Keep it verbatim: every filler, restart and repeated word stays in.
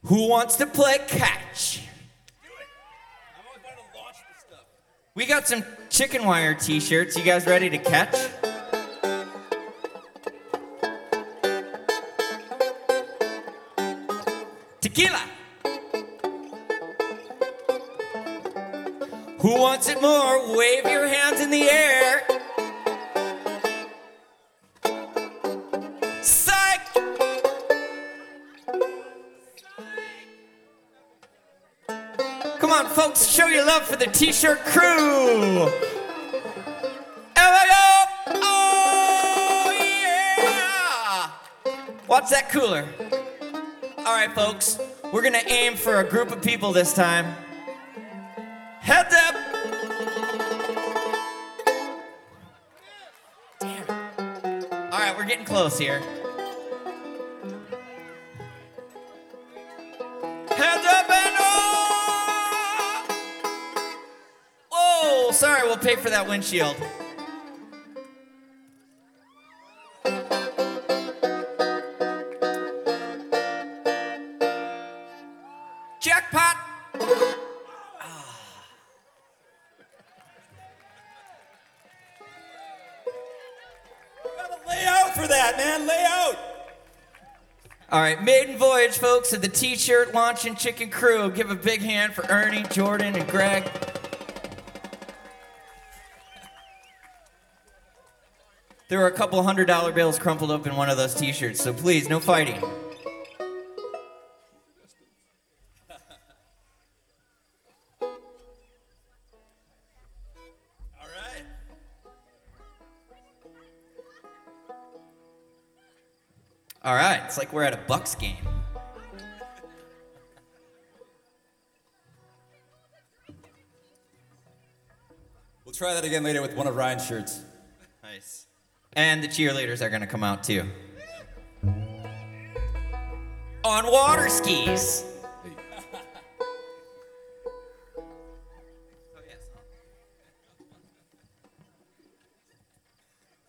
Who wants to play catch? We got some chicken wire t-shirts. You guys ready to catch? Tequila. Who wants it more? Wave your hands in the air. Psych! Come on, folks, show your love for the t-shirt crew. Oh, yeah! Watch that cooler. All right, folks, we're gonna aim for a group of people this time. Heads up! Damn. All right, we're getting close here. Heads up and oh! Whoa, sorry, we'll pay for that windshield. Jackpot! Lay out for that, man. Lay out. All right, maiden voyage, folks, of the T-shirt launching chicken crew. Give a big hand for Ernie, Jordan, and Greg. There were a couple hundred dollar bills crumpled up in one of those T-shirts, so please, no fighting. All right, it's like we're at a Bucks game. We'll try that again later with one of Ryan's shirts. Nice. And the cheerleaders are gonna come out too. On water skis.